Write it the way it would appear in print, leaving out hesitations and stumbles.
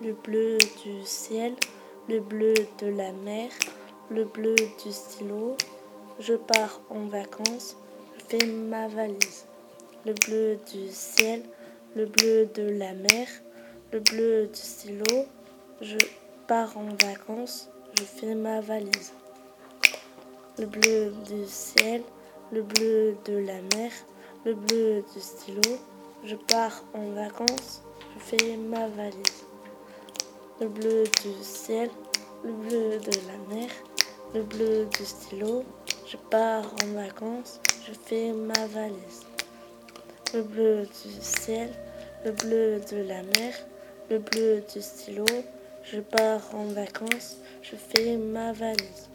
le bleu du ciel, le bleu de la mer, le bleu du stylo. Je pars en vacances, je fais ma valise. Le bleu du ciel, le bleu de la mer, le bleu du stylo. Je pars en vacances, je fais ma valise. Le bleu du ciel, le bleu de la mer, le bleu du stylo. Je pars en vacances, je fais ma valise. Le bleu du ciel, le bleu de la mer, le bleu du stylo. Je pars en vacances, je fais ma valise. Le bleu du ciel, le bleu de la mer, le bleu du stylo. Je pars en vacances, je fais ma valise.